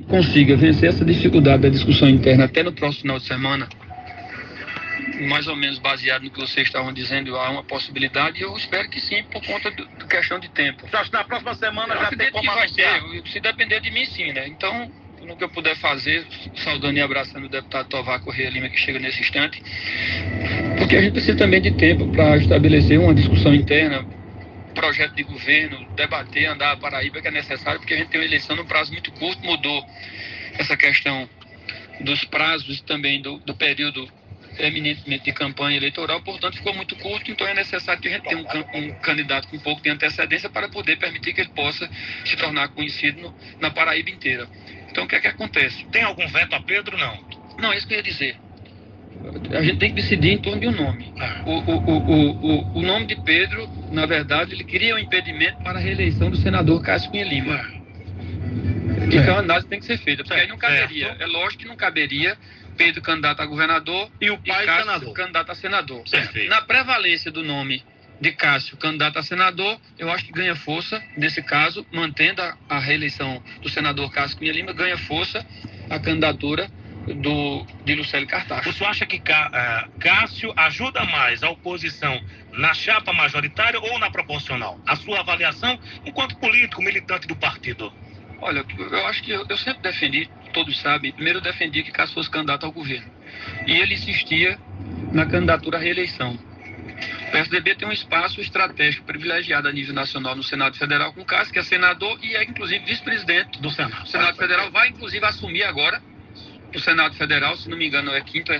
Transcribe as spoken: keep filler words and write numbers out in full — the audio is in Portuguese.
consiga vencer essa dificuldade da discussão interna até no próximo final de semana, mais ou menos baseado no que vocês estavam dizendo, há uma possibilidade, e eu espero que sim, por conta do, do questão de tempo. Você acha que na próxima semana eu já tem como que vai anunciar? ter, se depender de mim sim, né? Então, no que eu puder fazer, saudando e abraçando o deputado Tovar Correia Lima, que chega nesse instante, porque a gente precisa também de tempo para estabelecer uma discussão interna, projeto de governo, debater, andar a Paraíba, que é necessário, porque a gente tem uma eleição num prazo muito curto, mudou essa questão dos prazos e também do, do período eminentemente de campanha eleitoral, portanto ficou muito curto, então é necessário que a gente tenha um, um candidato com um pouco de antecedência para poder permitir que ele possa se tornar conhecido no, na Paraíba inteira. Então o que é que acontece? Tem algum veto a Pedro, não? Não, é isso que eu ia dizer. A gente tem que decidir em torno de um nome. O, o, o, o, o nome de Pedro, na verdade, ele cria um impedimento para a reeleição do senador Cássio Cunha Lima. Então a análise tem que ser feita, porque aí não caberia, é lógico que não caberia Pedro candidato a governador e o pai e Cássio senador. candidato a senador. Perfeito. Na prevalência do nome de Cássio candidato a senador, eu acho que ganha força, nesse caso, mantendo a, a reeleição do senador Cássio Cunha Lima, ganha força a candidatura do, de Lucélio Cartacho. O senhor acha que uh, Cássio ajuda mais a oposição na chapa majoritária ou na proporcional? A sua avaliação enquanto político, militante do partido? Olha, eu acho que eu, eu sempre defendi, todos sabem, primeiro eu defendi que Cássio fosse candidato ao governo. E ele insistia na candidatura à reeleição. O P S D B tem um espaço estratégico privilegiado a nível nacional no Senado Federal com Cássio, que é senador e é inclusive vice-presidente do Senado. O Senado Federal vai inclusive assumir agora o Senado Federal, se não me engano é quinto